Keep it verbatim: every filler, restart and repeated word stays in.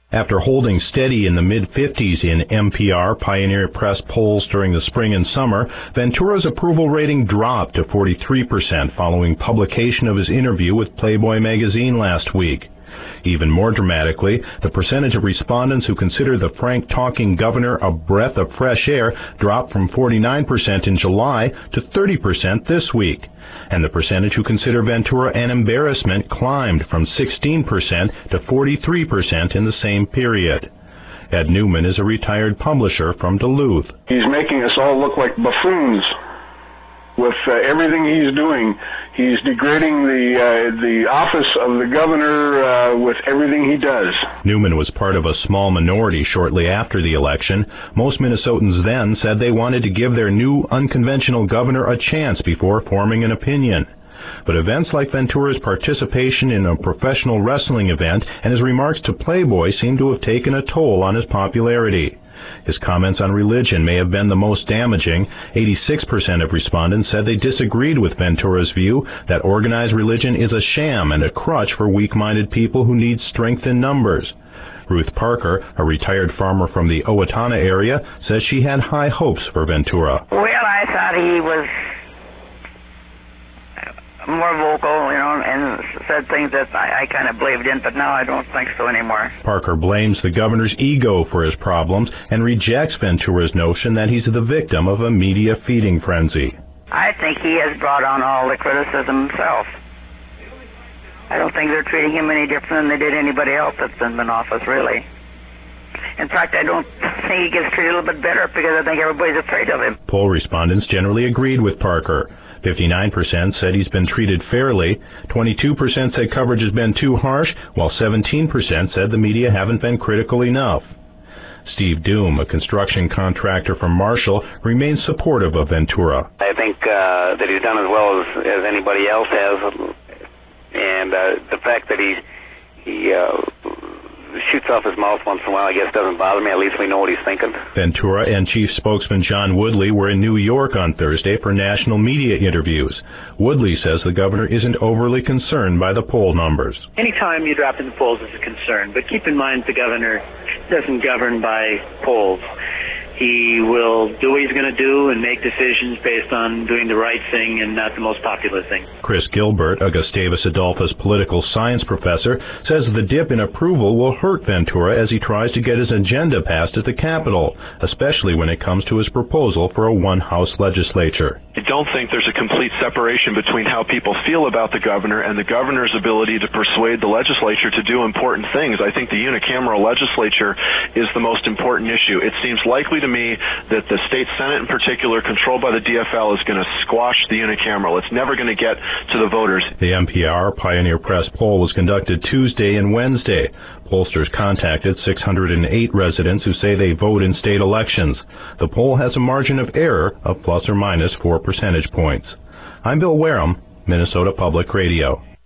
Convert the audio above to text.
After holding steady in the mid-fifties in N P R Pioneer Press polls during the spring and summer, Ventura's approval rating dropped to forty-three percent following publication of his interview with Playboy magazine last week. Even more dramatically, the percentage of respondents who consider the frank-talking governor a breath of fresh air dropped from forty-nine percent in July to thirty percent this week. And the percentage who consider Ventura an embarrassment climbed from sixteen percent to forty-three percent in the same period. Ed Newman is a retired publisher from Duluth. He's making us all look like buffoons with uh, everything he's doing. He's degrading the uh, the office of the governor uh, with everything he does. Newman was part of a small minority shortly after the election. Most Minnesotans then said they wanted to give their new unconventional governor a chance before forming an opinion. But events like Ventura's participation in a professional wrestling event and his remarks to Playboy seem to have taken a toll on his popularity. His comments on religion may have been the most damaging. eighty-six percent of respondents said they disagreed with Ventura's view that organized religion is a sham and a crutch for weak-minded people who need strength in numbers. Ruth Parker, a retired farmer from the Owatonna area, says she had high hopes for Ventura. Well, I thought he was more vocal, you know, and said things that I, I kind of believed in, but now I don't think so anymore. Parker blames the governor's ego for his problems and rejects Ventura's notion that he's the victim of a media feeding frenzy. I think he has brought on all the criticism himself. I don't think they're treating him any different than they did anybody else that's been in office, really. In fact, I don't think he gets treated a little bit better because I think everybody's afraid of him. Poll respondents generally agreed with Parker. fifty-nine percent said he's been treated fairly, twenty-two percent said coverage has been too harsh, while seventeen percent said the media haven't been critical enough. Steve Doom, a construction contractor from Marshall, remains supportive of Ventura. I think uh, that he's done as well as, as anybody else has, and uh, the fact that he, he uh, shoots off his mouth once in a while, I guess, doesn't bother me. At least we know what he's thinking. Ventura and Chief Spokesman John Woodley were in New York on Thursday for national media interviews. Woodley says the governor isn't overly concerned by the poll numbers. Anytime you drop in the polls is a concern, but keep in mind the governor doesn't govern by polls. He will do what he's going to do and make decisions based on doing the right thing and not the most popular thing. Chris Gilbert, a Gustavus Adolphus political science professor, says the dip in approval will hurt Ventura as he tries to get his agenda passed at the Capitol, especially when it comes to his proposal for a one-house legislature. I don't think there's a complete separation between how people feel about the governor and the governor's ability to persuade the legislature to do important things. I think the unicameral legislature is the most important issue. It seems likely to me that the state senate in particular, controlled by the D F L, is going to squash the unicameral. It's never going to get to the voters. The N P R Pioneer Press poll was conducted Tuesday and Wednesday. Pollsters contacted six hundred eight residents who say they vote in state elections. The poll has a margin of error of plus or minus four percentage points. I'm Bill Wareham, Minnesota Public Radio.